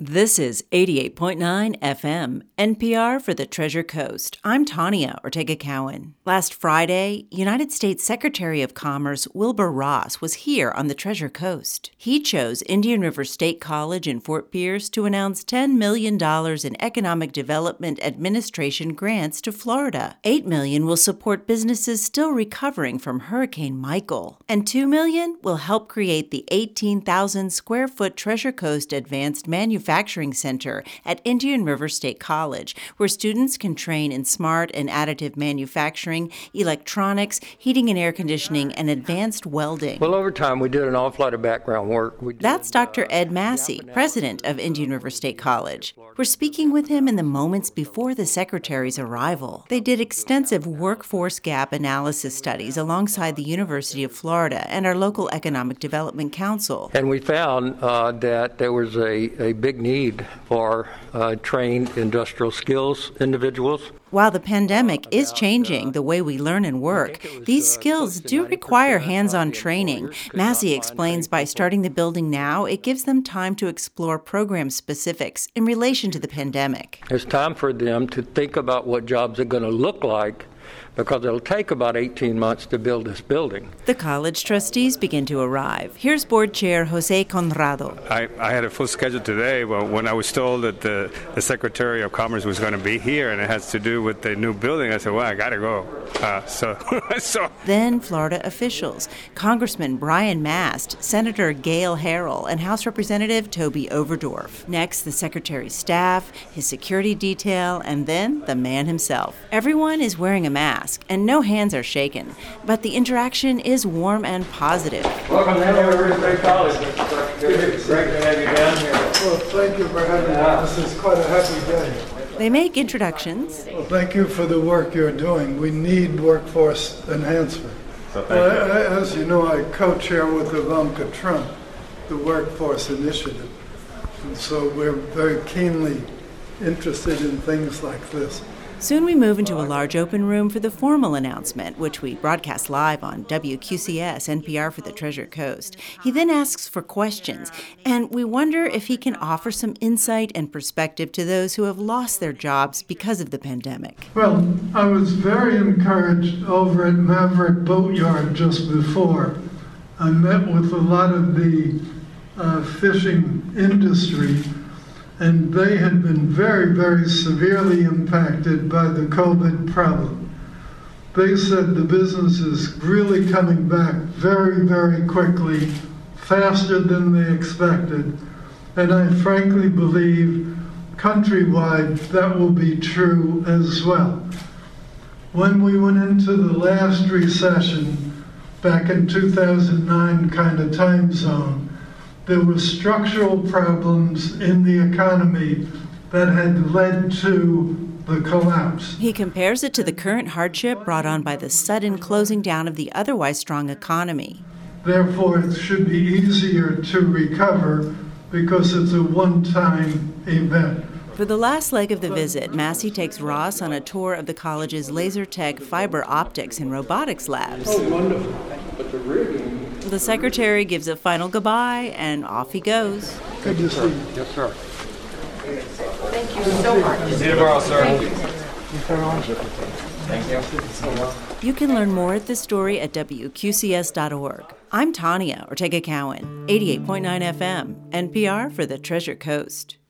This is 88.9 FM, NPR for the Treasure Coast. I'm Tanya Ortega-Cowan. Last Friday, United States Secretary of Commerce Wilbur Ross was here on the Treasure Coast. He chose Indian River State College in Fort Pierce to announce $10 million in Economic Development Administration grants to Florida. $8 million will support businesses still recovering from Hurricane Michael, and $2 million will help create the 18,000-square-foot Treasure Coast Advanced Manufacturing Center at Indian River State College, where students can train in smart and additive manufacturing, electronics, heating and air conditioning, and advanced welding. Well, over time, we did an awful lot of background work. That's Dr. Ed Massey, president of Indian River State College. We're speaking with him in the moments before the secretary's arrival. They did extensive workforce gap analysis studies alongside the University of Florida and our local Economic Development Council. And we found that there was a big need for trained industrial skills individuals. While the pandemic is changing the way we learn and work, these skills do require hands-on training. Massey explains by starting the building now, it gives them time to explore program specifics in relation to the pandemic. It's time for them to think about what jobs are going to look like, because it'll take about 18 months to build this building. The college trustees begin to arrive. Here's board chair Jose Conrado. I had a full schedule today, but when I was told that the Secretary of Commerce was going to be here and it has to do with the new building, I said, well, I got to go. So Then Florida officials, Congressman Brian Mast, Senator Gail Harrell, and House Representative Toby Overdorf. Next, the Secretary's staff, his security detail, and then the man himself. Everyone is wearing a mask, and no hands are shaken, but the interaction is warm and positive. Welcome to Indian River State College, Mr. Secretary. It's great to have you down here. Well, thank you for having me. This is quite a happy day. They make introductions. Well, thank you for the work you're doing. We need workforce enhancement. As you know, I co-chair with Ivanka Trump the Workforce Initiative. And so we're very keenly interested in things like this. Soon we move into a large open room for the formal announcement, which we broadcast live on WQCS, NPR for the Treasure Coast. He then asks for questions, and we wonder if he can offer some insight and perspective to those who have lost their jobs because of the pandemic. Well, I was very encouraged over at Maverick Boatyard just before. I met with a lot of the fishing industry, and they had been very, very severely impacted by the COVID problem. They said the business is really coming back very, very quickly, faster than they expected, and I frankly believe countrywide that will be true as well. When we went into the last recession, back in 2009 kind of time zone, there were structural problems in the economy that had led to the collapse. He compares it to the current hardship brought on by the sudden closing down of the otherwise strong economy. Therefore, it should be easier to recover because it's a one-time event. For the last leg of the visit, Massey takes Ross on a tour of the college's laser tech fiber optics and robotics labs. Oh, wonderful. But the rigging... The secretary gives a final goodbye, and off he goes. Good to see you. Yes, sir. Thank you so much. See you tomorrow, sir. Thank you. You can learn more at this story at WQCS.org. I'm Tanya Ortega-Cowan, 88.9 FM, NPR for the Treasure Coast.